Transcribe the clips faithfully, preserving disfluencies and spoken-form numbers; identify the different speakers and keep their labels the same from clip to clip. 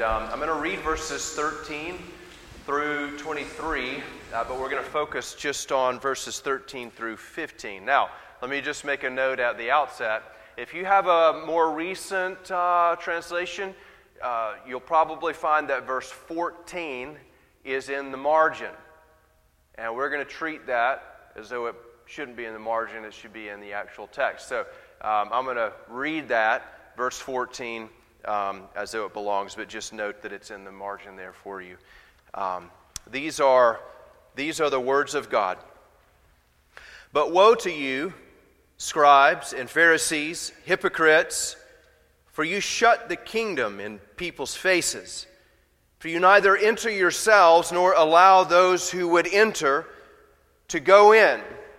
Speaker 1: um, I'm going to read verses thirteen through twenty-three, uh, but we're going to focus just on verses thirteen through fifteen. Now, let me just make a note at the outset. If you have a more recent uh, translation, uh, you'll probably find that verse fourteen is in the margin. And we're going to treat that as though it shouldn't be in the margin, it should be in the actual text. So um, I'm going to read that, verse fourteen, um, as though it belongs, but just note that it's in the margin there for you. Um, these are, these are the words of God. But woe to you, scribes and Pharisees, hypocrites, for you shut the kingdom in people's faces. For you neither enter yourselves nor allow those who would enter to go in.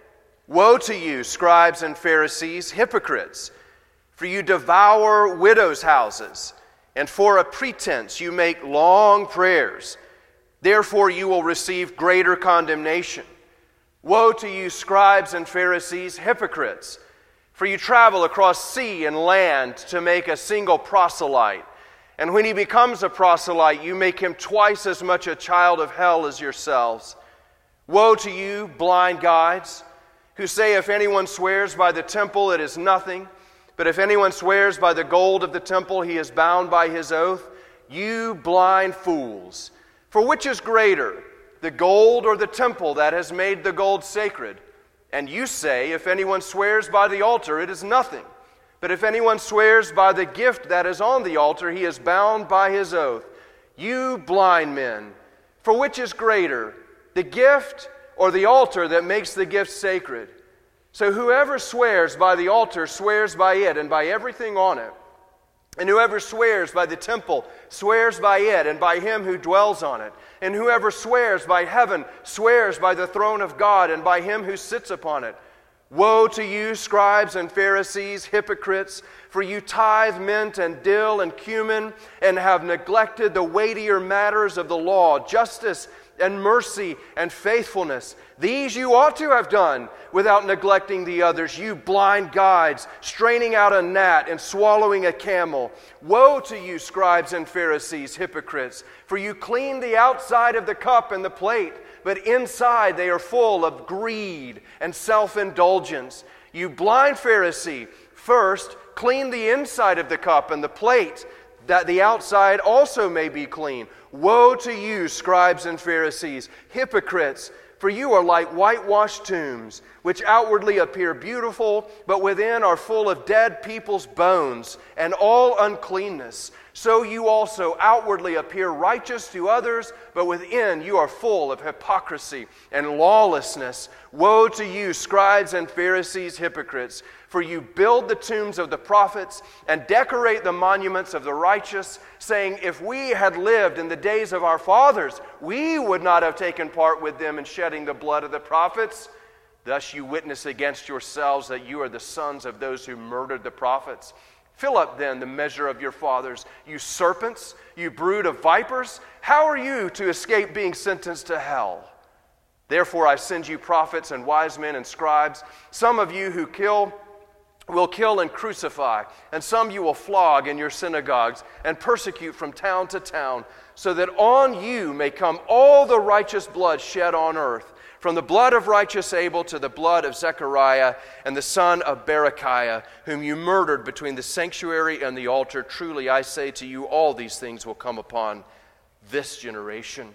Speaker 1: Woe to you, scribes and Pharisees, hypocrites, for you devour widows' houses, and for a pretense you make long prayers. Therefore you will receive greater condemnation. Woe to you, scribes and Pharisees, hypocrites, for you travel across sea and land to make a single proselyte. And when he becomes a proselyte, you make him twice as much a child of hell as yourselves. Woe to you, blind guides, who say if anyone swears by the temple, it is nothing. But if anyone swears by the gold of the temple, he is bound by his oath. You blind fools! For which is greater, the gold or the temple that has made the gold sacred? And you say, if anyone swears by the altar, it is nothing. But if anyone swears by the gift that is on the altar, he is bound by his oath. You blind men! For which is greater, the gift or the altar that makes the gift sacred? So whoever swears by the altar swears by it and by everything on it. And whoever swears by the temple swears by it and by him who dwells on it. And whoever swears by heaven swears by the throne of God and by him who sits upon it. Woe to you, scribes and Pharisees, hypocrites, for you tithe mint and dill and cumin and have neglected the weightier matters of the law, justice and mercy and faithfulness. These you ought to have done without neglecting the others. You blind guides, straining out a gnat and swallowing a camel. Woe to you, scribes and Pharisees, hypocrites, for you clean the outside of the cup and the plate, but inside they are full of greed and self-indulgence. You blind Pharisee, first clean the inside of the cup and the plate, that the outside also may be clean. Woe to you, scribes and Pharisees, hypocrites, for you are like whitewashed tombs, which outwardly appear beautiful, but within are full of dead people's bones and all uncleanness. So you also outwardly appear righteous to others, but within you are full of hypocrisy and lawlessness. Woe to you, scribes and Pharisees, hypocrites, for you build the tombs of the prophets and decorate the monuments of the righteous, saying, if we had lived in the days of our fathers, we would not have taken part with them in shedding the blood of the prophets. Thus you witness against yourselves that you are the sons of those who murdered the prophets. Fill up then the measure of your fathers, you serpents, you brood of vipers. How are you to escape being sentenced to hell? Therefore I send you prophets and wise men and scribes. Some of you who kill will kill and crucify, and some you will flog in your synagogues and persecute from town to town, so that on you may come all the righteous blood shed on earth, from the blood of righteous Abel to the blood of Zechariah and the son of Berechiah, whom you murdered between the sanctuary and the altar. Truly I say to you, all these things will come upon this generation.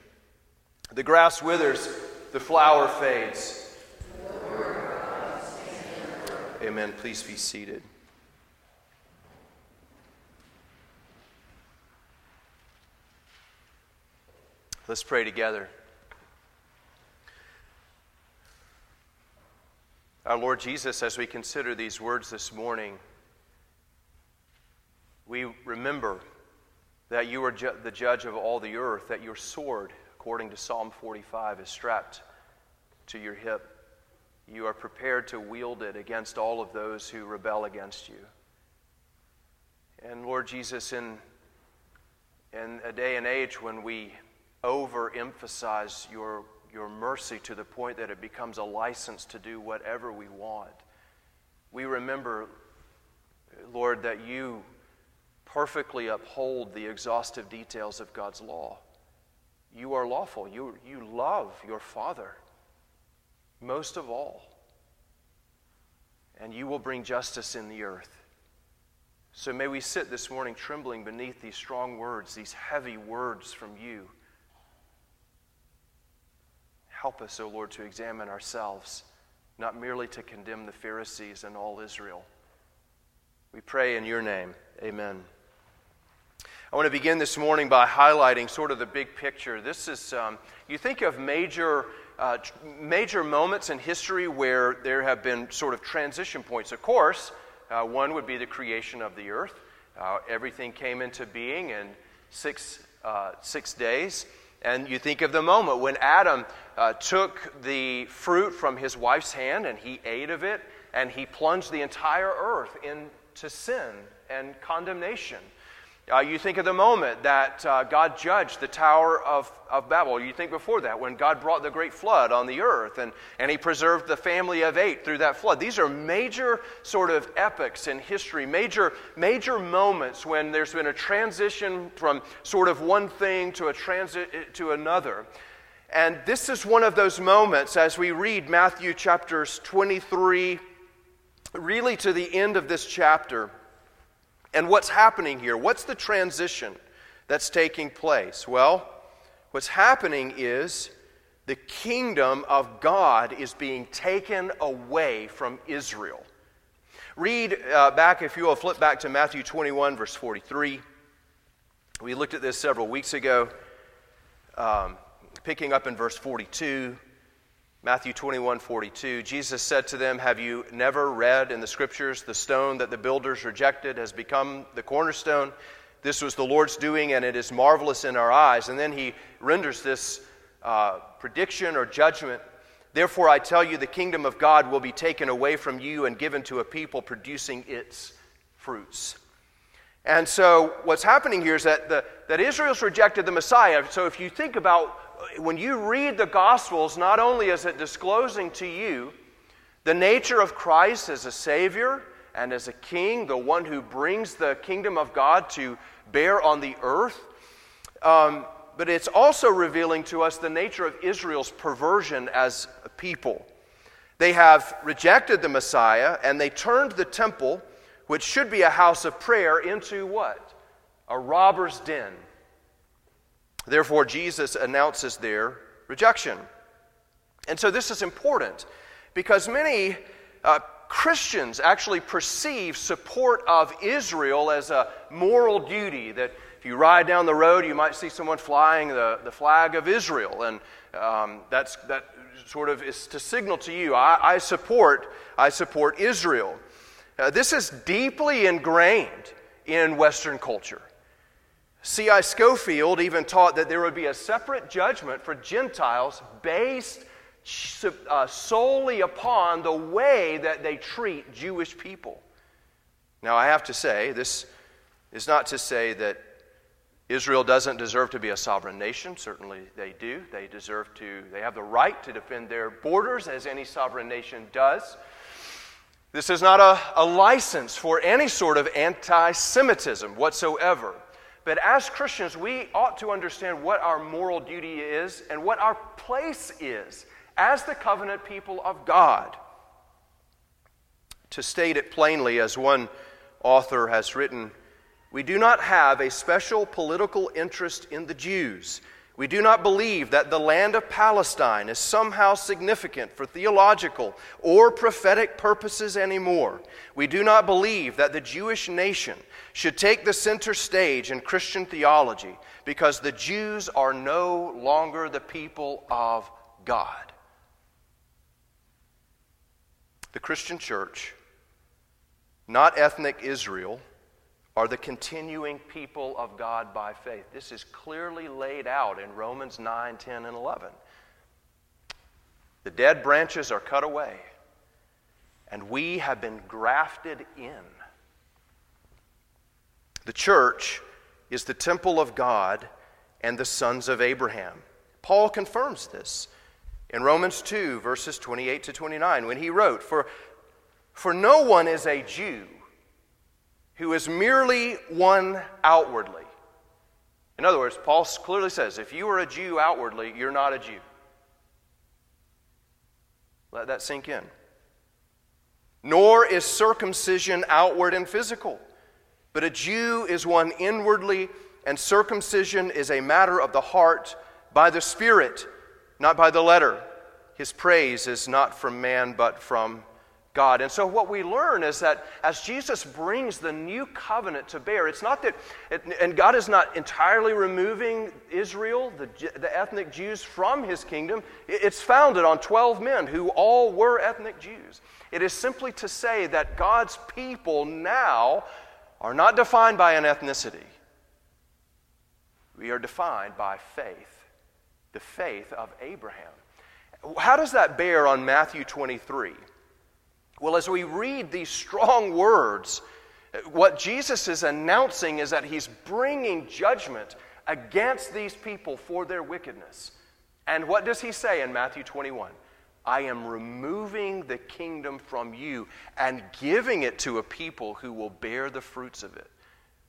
Speaker 1: The grass withers, the flower fades. Amen. Please be seated. Let's pray together. Our Lord Jesus, as we consider these words this morning, we remember that you are ju- the judge of all the earth, that your sword, according to Psalm forty-five, is strapped to your hip. You are prepared to wield it against all of those who rebel against you. And Lord Jesus, in, in a day and age when we overemphasize your, your mercy to the point that it becomes a license to do whatever we want, we remember, Lord, that you perfectly uphold the exhaustive details of God's law. You are lawful. You, you love your Father most of all. And you will bring justice in the earth. So may we sit this morning trembling beneath these strong words, these heavy words from you. Help us, O Lord, to examine ourselves, not merely to condemn the Pharisees and all Israel. We pray in your name. Amen. I want to begin this morning by highlighting sort of the big picture. This is, um, you think of major, uh, major moments in history where there have been sort of transition points. Of course, uh, one would be the creation of the earth. Uh, everything came into being in six, uh, six days. And you think of the moment when Adam uh, took the fruit from his wife's hand and he ate of it, and he plunged the entire earth into sin and condemnation. Uh, you think of the moment that uh, God judged the Tower of, of Babel. You think before that when God brought the great flood on the earth and, and he preserved the family of eight through that flood. These are major sort of epochs in history, major, major moments when there's been a transition from sort of one thing to a transit to another. And this is one of those moments as we read Matthew chapters twenty-three, really to the end of this chapter. And what's happening here? What's the transition that's taking place? Well, what's happening is the kingdom of God is being taken away from Israel. Read uh, back, if you will, flip back to Matthew twenty-one, verse forty-three. We looked at this several weeks ago, um, picking up in verse forty-two. Matthew twenty-one, forty-two, Jesus said to them, have you never read in the Scriptures, the stone that the builders rejected has become the cornerstone? This was the Lord's doing, and it is marvelous in our eyes. And then he renders this uh, prediction or judgment. Therefore I tell you, the kingdom of God will be taken away from you and given to a people producing its fruits. And so what's happening here is that, the, that Israel's rejected the Messiah. So if you think about when you read the Gospels, not only is it disclosing to you the nature of Christ as a Savior and as a King, the one who brings the kingdom of God to bear on the earth, um, but it's also revealing to us the nature of Israel's perversion as a people. They have rejected the Messiah, and they turned the temple, which should be a house of prayer, into what? A robber's den. Therefore, Jesus announces their rejection. And so this is important because many uh, Christians actually perceive support of Israel as a moral duty, that if you ride down the road, you might see someone flying the, the flag of Israel, and um, that's that sort of is to signal to you, I, I support, I support Israel. Uh, this is deeply ingrained in Western culture. C I Scofield even taught that there would be a separate judgment for Gentiles based uh, solely upon the way that they treat Jewish people. Now, I have to say, this is not to say that Israel doesn't deserve to be a sovereign nation. Certainly they do. They deserve to, they have the right to defend their borders as any sovereign nation does. This is not a, a license for any sort of anti-Semitism whatsoever. But as Christians, we ought to understand what our moral duty is and what our place is as the covenant people of God. To state it plainly, as one author has written, we do not have a special political interest in the Jews. We do not believe that the land of Palestine is somehow significant for theological or prophetic purposes anymore. We do not believe that the Jewish nation should take the center stage in Christian theology because the Jews are no longer the people of God. The Christian church, not ethnic Israel, are the continuing people of God by faith. This is clearly laid out in Romans nine, ten, and eleven. The dead branches are cut away, and we have been grafted in. The church is the temple of God and the sons of Abraham. Paul confirms this in Romans two, verses twenty-eight to twenty-nine, when he wrote, For, for no one is a Jew who is merely one outwardly. In other words, Paul clearly says, if you are a Jew outwardly, you're not a Jew. Let that sink in. Nor is circumcision outward and physical, but a Jew is one inwardly, and circumcision is a matter of the heart by the Spirit, not by the letter. His praise is not from man, but from God. And so what we learn is that as Jesus brings the new covenant to bear, it's not that, it, and God is not entirely removing Israel, the, the ethnic Jews, from his kingdom. It's founded on twelve men who all were ethnic Jews. It is simply to say that God's people now are not defined by an ethnicity. We are defined by faith, the faith of Abraham. How does that bear on Matthew twenty-three? Well, as we read these strong words, what Jesus is announcing is that he's bringing judgment against these people for their wickedness. And what does he say in Matthew twenty-one? I am removing the kingdom from you and giving it to a people who will bear the fruits of it.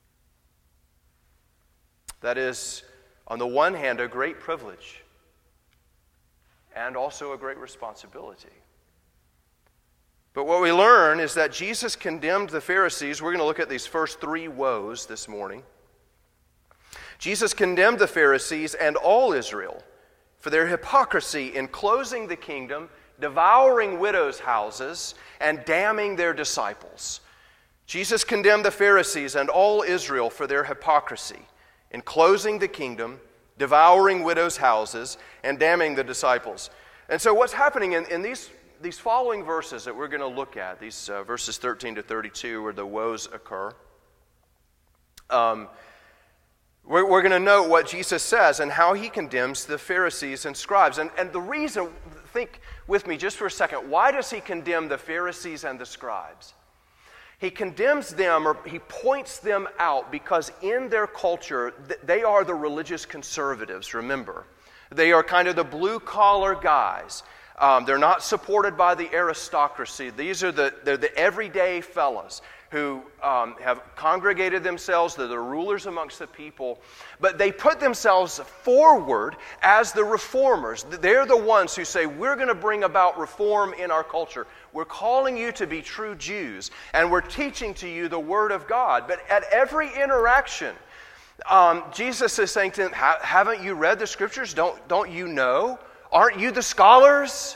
Speaker 1: That is, on the one hand, a great privilege and also a great responsibility. But what we learn is that Jesus condemned the Pharisees. We're going to look at these first three woes this morning. Jesus condemned the Pharisees and all Israel for their hypocrisy in closing the kingdom, devouring widows' houses, and damning their disciples. Jesus condemned the Pharisees and all Israel for their hypocrisy in closing the kingdom, devouring widows' houses, and damning the disciples. And so what's happening in, in these These following verses that we're going to look at, these uh, verses thirteen to thirty-two, where the woes occur, um, we're, we're going to note what Jesus says and how he condemns the Pharisees and scribes. And, and the reason, think with me just for a second, why does he condemn the Pharisees and the scribes? He condemns them, or he points them out, because in their culture, they are the religious conservatives, remember. They are kind of the blue-collar guys. Um, they're not supported by the aristocracy. These are the, they're the everyday fellas who um, have congregated themselves. They're the rulers amongst the people. But they put themselves forward as the reformers. They're the ones who say, we're going to bring about reform in our culture. We're calling you to be true Jews, and we're teaching to you the Word of God. But at every interaction, um, Jesus is saying to them, haven't you read the Scriptures? Don't, don't you know? Aren't you the scholars?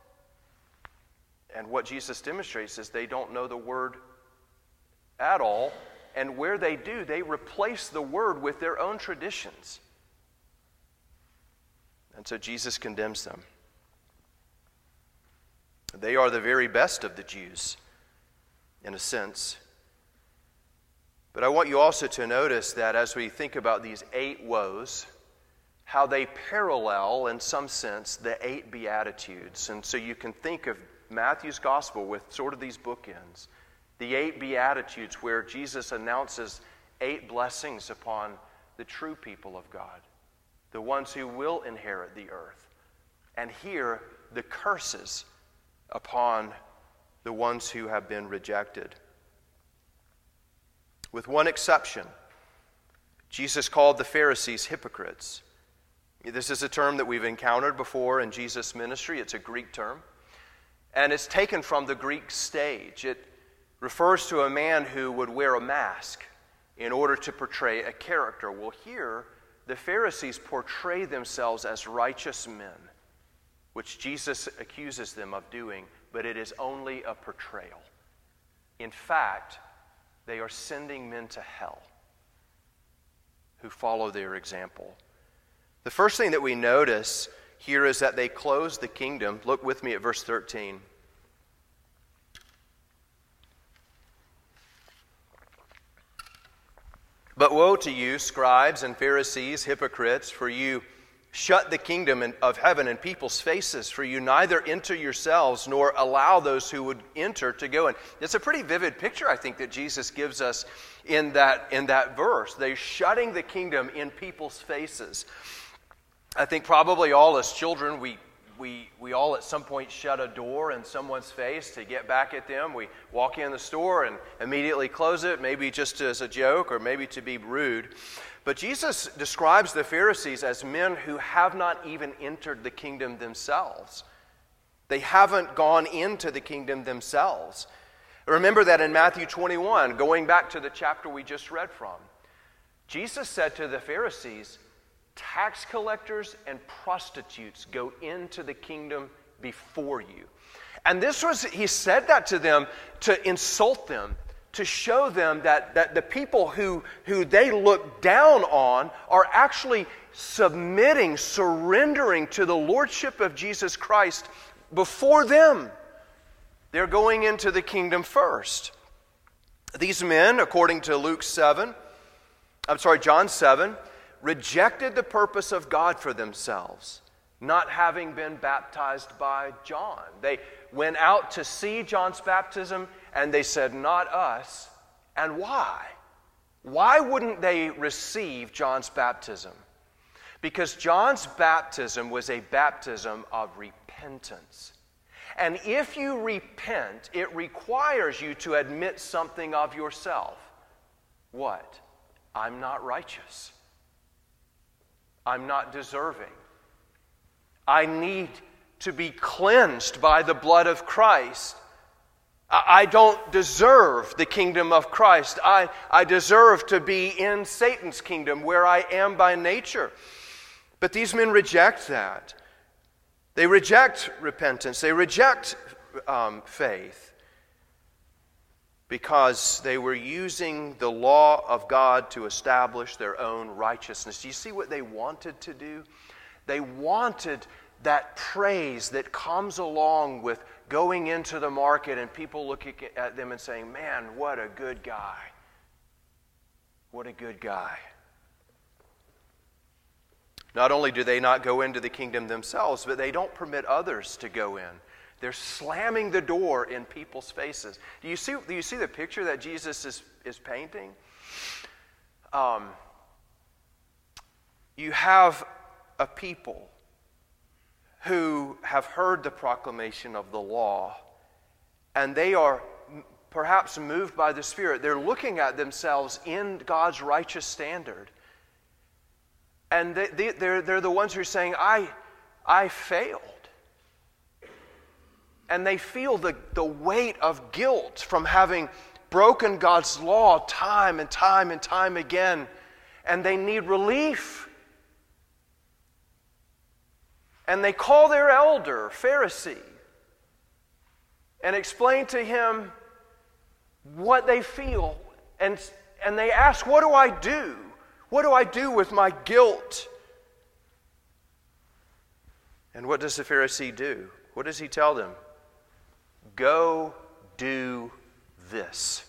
Speaker 1: And what Jesus demonstrates is they don't know the Word at all. And where they do, they replace the Word with their own traditions. And so Jesus condemns them. They are the very best of the Jews, in a sense. But I want you also to notice that as we think about these eight woes, how they parallel, in some sense, the eight Beatitudes. And so you can think of Matthew's Gospel with sort of these bookends. The eight Beatitudes, where Jesus announces eight blessings upon the true people of God, the ones who will inherit the earth. And here, the curses upon the ones who have been rejected. With one exception, Jesus called the Pharisees hypocrites. This is a term that we've encountered before in Jesus' ministry. It's a Greek term. And it's taken from the Greek stage. It refers to a man who would wear a mask in order to portray a character. Well, here, the Pharisees portray themselves as righteous men, which Jesus accuses them of doing, but it is only a portrayal. In fact, they are sending men to hell who follow their example. The first thing that we notice here is that they close the kingdom. Look with me at verse thirteen. But woe to you, scribes and Pharisees, hypocrites, for you shut the kingdom of heaven in people's faces, for you neither enter yourselves nor allow those who would enter to go in. It's a pretty vivid picture, I think, that Jesus gives us in that, in that verse. They're shutting the kingdom in people's faces. I think probably all as children, we, we, we all at some point shut a door in someone's face to get back at them. We walk in the store and immediately close it, maybe just as a joke or maybe to be rude. But Jesus describes the Pharisees as men who have not even entered the kingdom themselves. They haven't gone into the kingdom themselves. Remember that in Matthew twenty-one, going back to the chapter we just read from, Jesus said to the Pharisees, tax collectors and prostitutes go into the kingdom before you. And this was, he said that to them to insult them, to show them that, that the people who, who they look down on are actually submitting, surrendering to the lordship of Jesus Christ before them. They're going into the kingdom first. These men, according to Luke seven, I'm sorry, John seven, rejected the purpose of God for themselves, not having been baptized by John. They went out to see John's baptism, and they said, not us. And why? Why wouldn't they receive John's baptism? Because John's baptism was a baptism of repentance. And if you repent, it requires you to admit something of yourself. What? I'm not righteous. I'm not deserving. I need to be cleansed by the blood of Christ. I don't deserve the kingdom of Christ. I, I deserve to be in Satan's kingdom where I am by nature. But these men reject that. They reject repentance. They reject um, faith because they were using the law of God to establish their own righteousness. Do you see what they wanted to do? They wanted that praise that comes along with going into the market and people looking at them and saying, man, what a good guy. What a good guy. Not only do they not go into the kingdom themselves, but they don't permit others to go in. They're slamming the door in people's faces. Do you see, do you see the picture that Jesus is, is painting? Um, you have a people who have heard the proclamation of the law, and they are perhaps moved by the Spirit. They're looking at themselves in God's righteous standard. And they, they, they're, they're the ones who are saying, I, I failed. And they feel the, the weight of guilt from having broken God's law time and time and time again. And they need relief. And they call their elder, Pharisee, and explain to him what they feel. And, and they ask, what do I do? What do I do with my guilt? And what does the Pharisee do? What does he tell them? Go do this.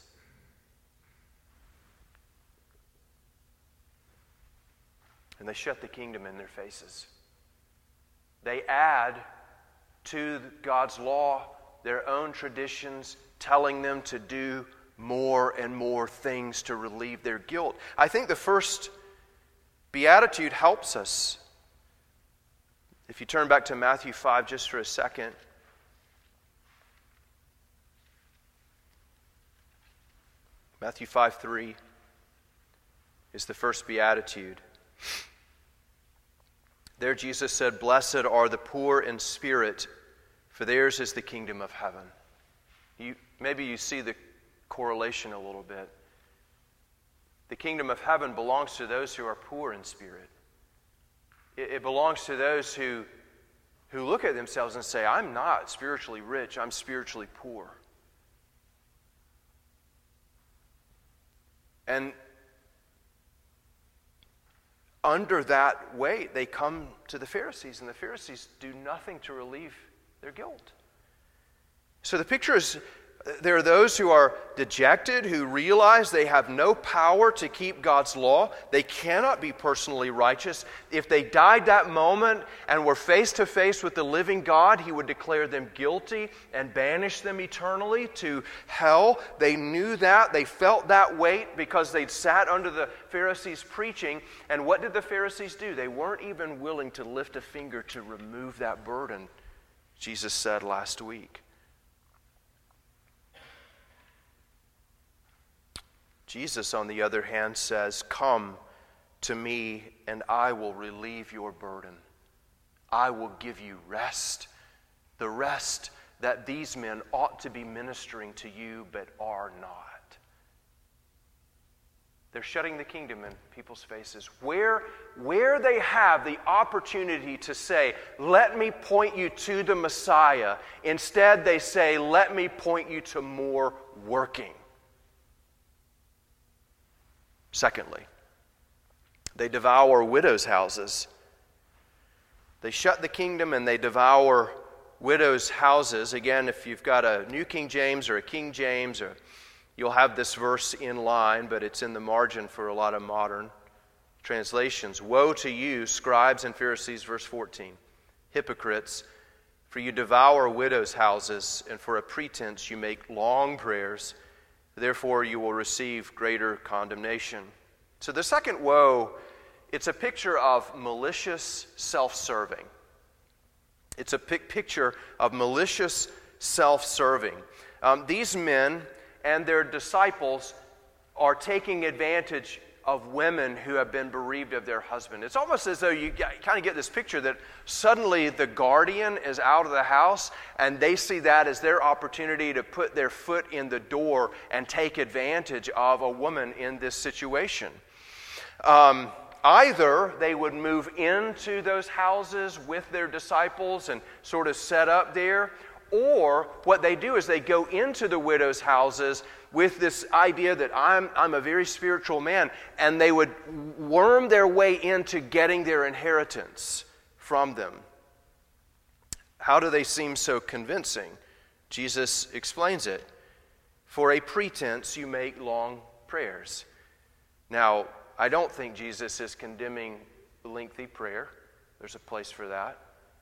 Speaker 1: And they shut the kingdom in their faces. They add to God's law their own traditions, telling them to do more and more things to relieve their guilt. I think the first beatitude helps us. If you turn back to Matthew five just for a second. Matthew five three is the first beatitude. There Jesus said, "Blessed are the poor in spirit, for theirs is the kingdom of heaven." You, maybe you see the correlation a little bit. The kingdom of heaven belongs to those who are poor in spirit. It, it belongs to those who, who look at themselves and say, I'm not spiritually rich, I'm spiritually poor. And under that weight, they come to the Pharisees, and the Pharisees do nothing to relieve their guilt. So the picture is, there are those who are dejected, who realize they have no power to keep God's law. They cannot be personally righteous. If they died that moment and were face to face with the living God, He would declare them guilty and banish them eternally to hell. They knew that. They felt that weight because they'd sat under the Pharisees' preaching. And what did the Pharisees do? They weren't even willing to lift a finger to remove that burden Jesus said last week. Jesus, on the other hand, says, "Come to me and I will relieve your burden. I will give you rest, the rest that these men ought to be ministering to you but are not." They're shutting the kingdom in people's faces. Where, where they have the opportunity to say, "Let me point you to the Messiah," instead they say, "Let me point you to more working." Secondly, they devour widows' houses. They shut the kingdom and they devour widows' houses. Again, if you've got a New King James or a King James, or you'll have this verse in line, but it's in the margin for a lot of modern translations. "Woe to you, scribes and Pharisees," verse fourteen, "hypocrites, for you devour widows' houses, and for a pretense you make long prayers. Therefore you will receive greater condemnation." So the second woe, it's a picture of malicious self-serving. It's a pic- picture of malicious self-serving. Um, these men and their disciples are taking advantage of women who have been bereaved of their husband. It's almost as though you kind of get this picture that suddenly the guardian is out of the house and they see that as their opportunity to put their foot in the door and take advantage of a woman in this situation. Um, either they would move into those houses with their disciples and sort of set up there, or what they do is they go into the widows' houses with this idea that I'm, I'm a very spiritual man, and they would worm their way into getting their inheritance from them. How do they seem so convincing? Jesus explains it. "For a pretense you make long prayers." Now, I don't think Jesus is condemning lengthy prayer. There's a place for that.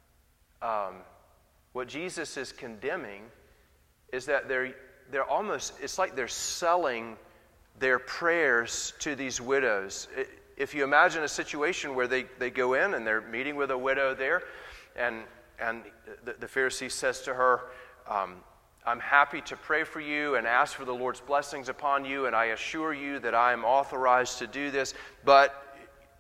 Speaker 1: Um, what Jesus is condemning is that they're They're almost, it's like they're selling their prayers to these widows. If you imagine a situation where they, they go in and they're meeting with a widow there, and and the, the Pharisee says to her, um, "I'm happy to pray for you and ask for the Lord's blessings upon you, and I assure you that I am authorized to do this, but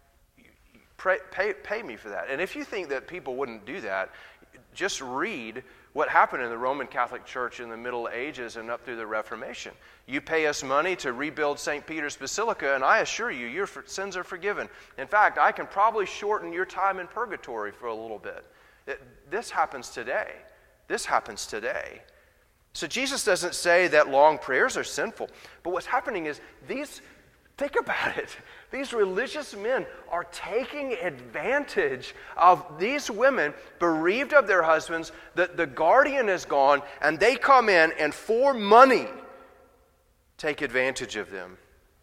Speaker 1: pray, pay, pay me for that." And if you think that people wouldn't do that, just read what happened in the Roman Catholic Church in the Middle Ages and up through the Reformation. You pay us money to rebuild Saint Peter's Basilica, and I assure you, your sins are forgiven. In fact, I can probably shorten your time in purgatory for a little bit. It, this happens today. This happens today. So Jesus doesn't say that long prayers are sinful. But what's happening is these, think about it, these religious men are taking advantage of these women bereaved of their husbands, that the guardian is gone, and they come in and for money take advantage of them.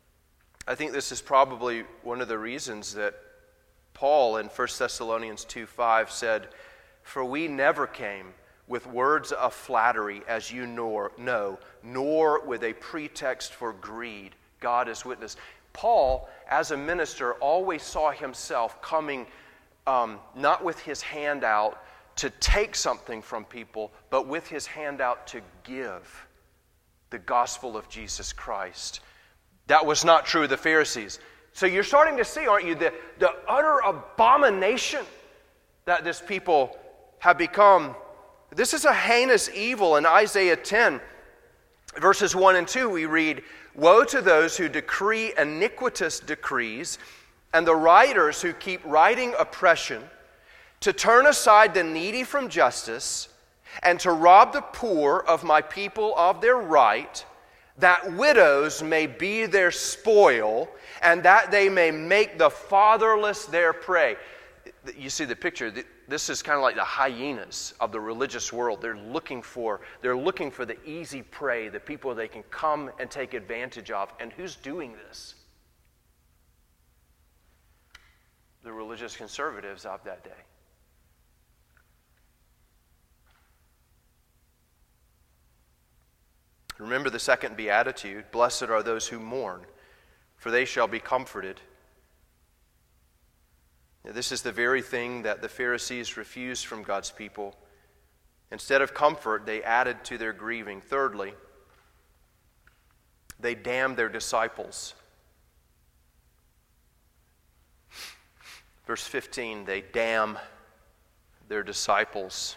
Speaker 1: I think this is probably one of the reasons that Paul in First Thessalonians two five said, "For we never came with words of flattery, as you know, nor with a pretext for greed. God is witness." Paul, as a minister, always saw himself coming um, not with his hand out to take something from people, but with his hand out to give the gospel of Jesus Christ. That was not true of the Pharisees. So you're starting to see, aren't you, the, the utter abomination that this people have become. This is a heinous evil. In Isaiah ten, verses one and two, we read, "Woe to those who decree iniquitous decrees, and the writers who keep writing oppression, to turn aside the needy from justice, and to rob the poor of my people of their right, that widows may be their spoil, and that they may make the fatherless their prey." You see the picture. This is kind of like the hyenas of the religious world. They're looking for, they're looking for the easy prey, the people they can come and take advantage of. And who's doing this? The religious conservatives of that day. Remember the second beatitude, "Blessed are those who mourn, for they shall be comforted." Now, this is the very thing that the Pharisees refused from God's people. Instead of comfort, they added to their grieving. Thirdly, they damned their disciples. Verse fifteen, they damn their disciples.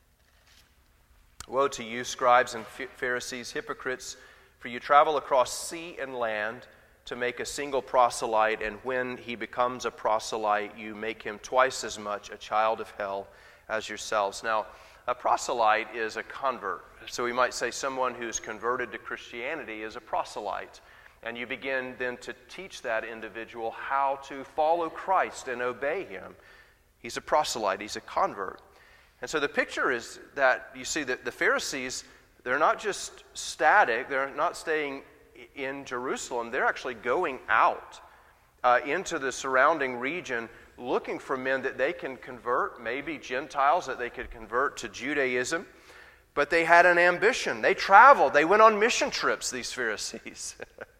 Speaker 1: Woe to you, scribes and Pharisees, hypocrites, for you travel across sea and land to make a single proselyte, and when he becomes a proselyte, you make him twice as much a child of hell as yourselves. Now, a proselyte is a convert. So we might say someone who's converted to Christianity is a proselyte. And you begin then to teach that individual how to follow Christ and obey him. He's a proselyte, he's a convert. And so the picture is that you see that the Pharisees, they're not just static, they're not staying in Jerusalem, they're actually going out uh, into the surrounding region looking for men that they can convert, maybe Gentiles that they could convert to Judaism. But they had an ambition. They traveled. They went on mission trips, these Pharisees.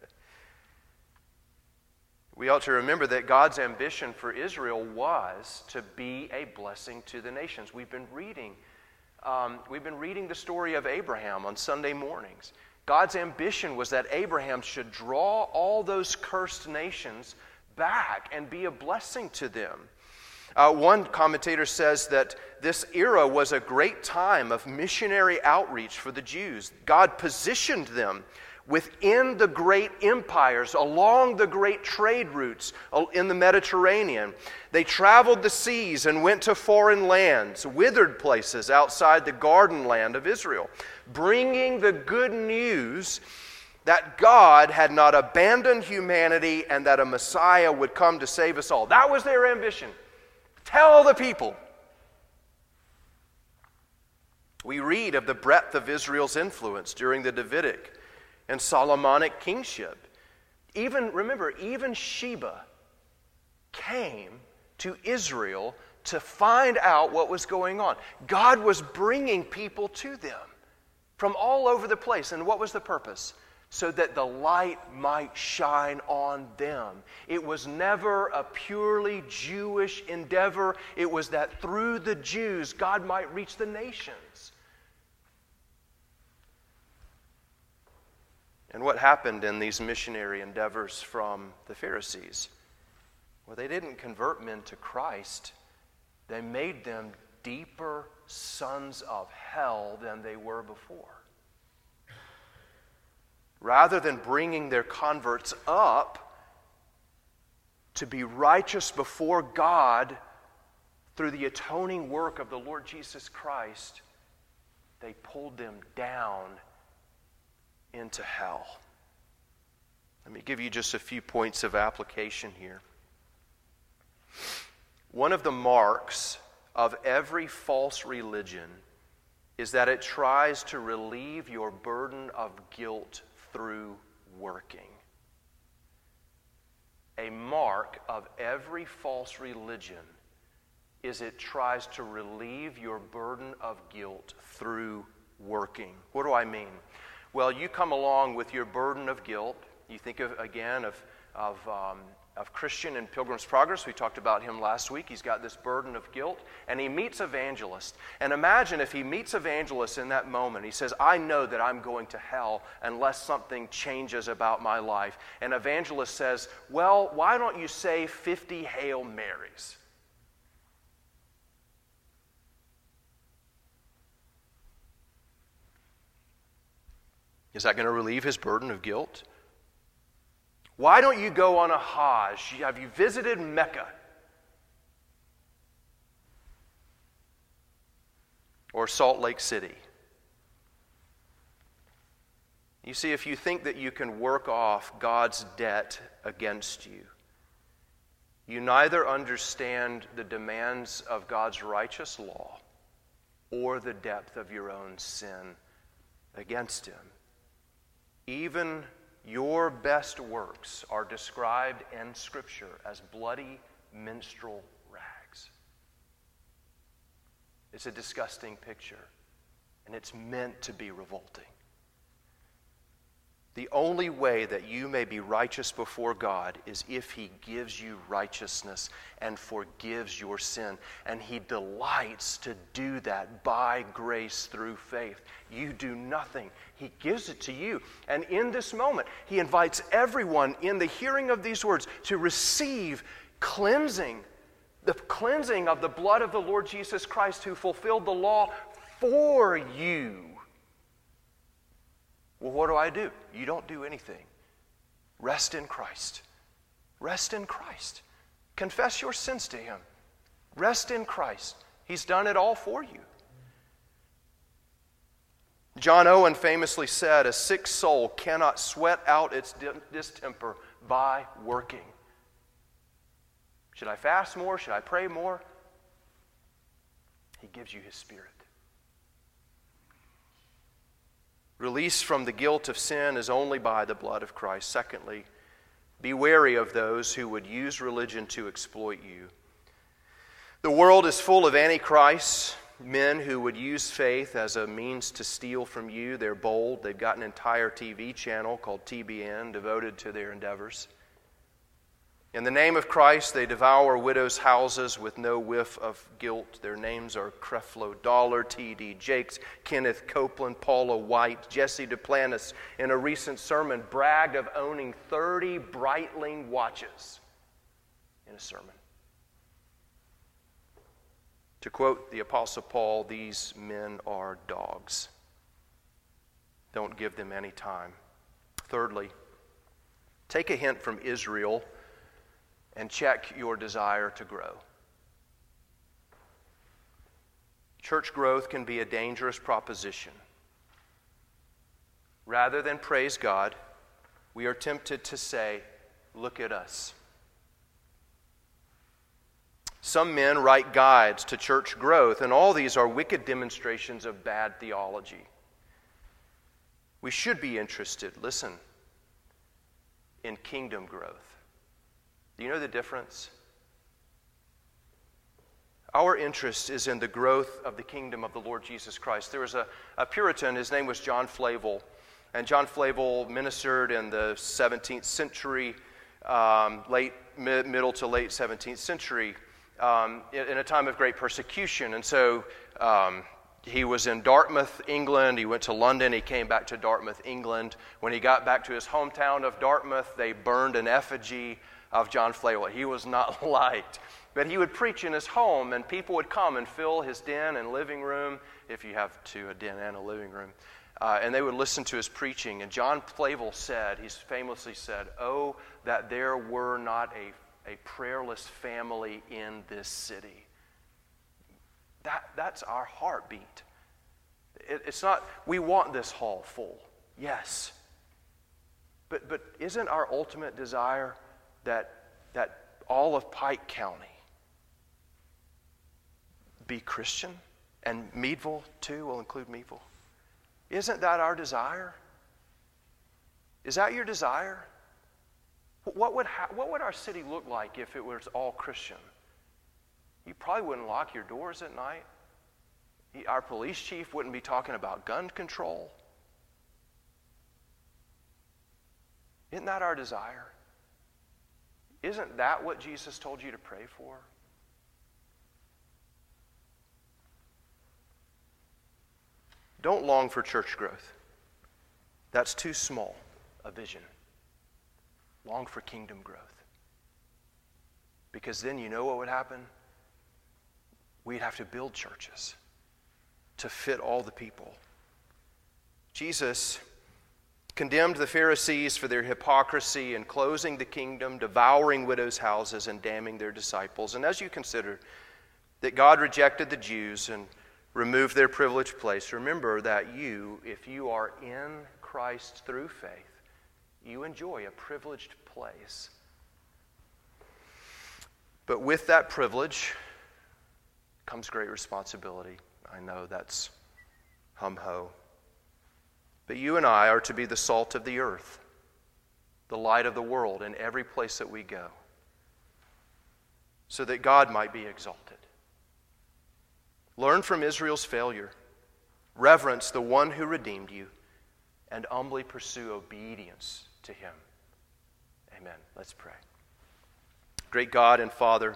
Speaker 1: We ought to remember that God's ambition for Israel was to be a blessing to the nations. We've been reading, um, we've been reading the story of Abraham on Sunday mornings. God's ambition was that Abraham should draw all those cursed nations back and be a blessing to them. Uh, one commentator says that this era was a great time of missionary outreach for the Jews. God positioned them within the great empires, along the great trade routes in the Mediterranean. They traveled the seas and went to foreign lands, withered places outside the garden land of Israel, bringing the good news that God had not abandoned humanity and that a Messiah would come to save us all. That was their ambition. Tell the people. We read of the breadth of Israel's influence during the Davidic and Solomonic kingship. Even, remember, even Sheba came to Israel to find out what was going on. God was bringing people to them from all over the place. And what was the purpose? So that the light might shine on them. It was never a purely Jewish endeavor. It was that through the Jews, God might reach the nations. And what happened in these missionary endeavors from the Pharisees? Well, they didn't convert men to Christ. They made them deeper sons of hell than they were before. Rather than bringing their converts up to be righteous before God through the atoning work of the Lord Jesus Christ, they pulled them down into hell. Let me give you just a few points of application here. One of the marks of every false religion is that it tries to relieve your burden of guilt through working. A mark of every false religion is it tries to relieve your burden of guilt through working. What do I mean? Well, you come along with your burden of guilt. You think of, again, of, of, um, of Christian in Pilgrim's Progress. We talked about him last week. He's got this burden of guilt, and he meets Evangelist. And imagine if he meets Evangelist in that moment. He says, I know that I'm going to hell unless something changes about my life. And Evangelist says, well, why don't you say fifty Hail Marys? Is that going to relieve his burden of guilt? Why don't you go on a Hajj? Have you visited Mecca? Or Salt Lake City? You see, if you think that you can work off God's debt against you, you neither understand the demands of God's righteous law or the depth of your own sin against Him. Even your best works are described in Scripture as bloody menstrual rags. It's a disgusting picture, and it's meant to be revolting. The only way that you may be righteous before God is if He gives you righteousness and forgives your sin. And He delights to do that by grace through faith. You do nothing. He gives it to you. And in this moment, He invites everyone in the hearing of these words to receive cleansing, the cleansing of the blood of the Lord Jesus Christ, who fulfilled the law for you. Well, what do I do? You don't do anything. Rest in Christ. Rest in Christ. Confess your sins to Him. Rest in Christ. He's done it all for you. John Owen famously said, "A sick soul cannot sweat out its distemper by working." Should I fast more? Should I pray more? He gives you His Spirit. Release from the guilt of sin is only by the blood of Christ. Secondly, be wary of those who would use religion to exploit you. The world is full of antichrists, men who would use faith as a means to steal from you. They're bold. They've got an entire T V channel called T B N devoted to their endeavors. In the name of Christ, they devour widows' houses with no whiff of guilt. Their names are Creflo Dollar, T D Jakes, Kenneth Copeland, Paula White. Jesse Duplantis, in a recent sermon, bragged of owning thirty Breitling watches in a sermon. To quote the Apostle Paul, these men are dogs. Don't give them any time. Thirdly, take a hint from Israel and check your desire to grow. Church growth can be a dangerous proposition. Rather than praise God, we are tempted to say, "Look at us." Some men write guides to church growth, and all these are wicked demonstrations of bad theology. We should be interested, listen, in kingdom growth. Do you know the difference? Our interest is in the growth of the kingdom of the Lord Jesus Christ. There was a, a Puritan, his name was John Flavel, and John Flavel ministered in the seventeenth century, um, late mid, middle to late seventeenth century, um, in, in a time of great persecution. And so um, he was in Dartmouth, England. He went to London. He came back to Dartmouth, England. When he got back to his hometown of Dartmouth, they burned an effigy of John Flavel. He was not liked. But he would preach in his home, and people would come and fill his den and living room, if you have two, a den and a living room, uh, and they would listen to his preaching. And John Flavel said, he's famously said, "Oh, that there were not a, a prayerless family in this city." That, that's our heartbeat. It, it's not, we want this hall full, yes. But, but isn't our ultimate desire that, that all of Pike County be Christian? And Meadville, too, will include Meadville. Isn't that our desire? Is that your desire? What would, ha- what would our city look like if it was all Christian? You probably wouldn't lock your doors at night. Our police chief wouldn't be talking about gun control. Isn't that our desire? Isn't that what Jesus told you to pray for? Don't long for church growth. That's too small a vision. Long for kingdom growth. Because then you know what would happen? We'd have to build churches to fit all the people. Jesus condemned the Pharisees for their hypocrisy in closing the kingdom, devouring widows' houses, and damning their disciples. And as you consider that God rejected the Jews and removed their privileged place, remember that you, if you are in Christ through faith, you enjoy a privileged place. But with that privilege comes great responsibility. I know that's hum-ho. But you and I are to be the salt of the earth, the light of the world in every place that we go, so that God might be exalted. Learn from Israel's failure. Reverence the one who redeemed you, and humbly pursue obedience to him. Amen. Let's pray. Great God and Father,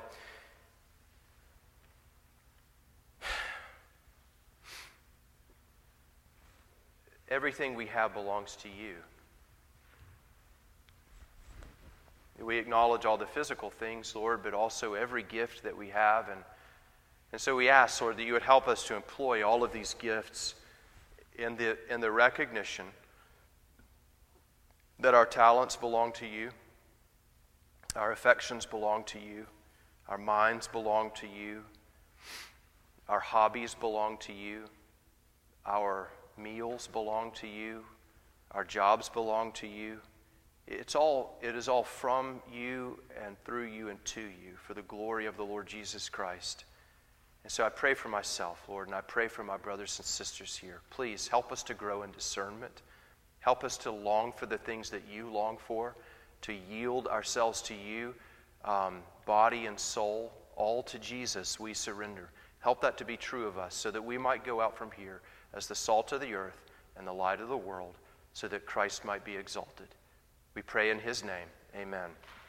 Speaker 1: everything we have belongs to you. We acknowledge all the physical things, Lord, but also every gift that we have. And, and so we ask, Lord, that you would help us to employ all of these gifts in the, in the recognition that our talents belong to you, our affections belong to you, our minds belong to you, our hobbies belong to you, our meals belong to you, our jobs belong to you. It's all, it is all from you and through you and to you for the glory of the Lord Jesus Christ. And so I pray for myself, Lord, and I pray for my brothers and sisters here. Please help us to grow in discernment. Help us to long for the things that you long for, to yield ourselves to you, um, body and soul, all to Jesus we surrender. Help that to be true of us so that we might go out from here as the salt of the earth and the light of the world so that Christ might be exalted. We pray in his name. Amen.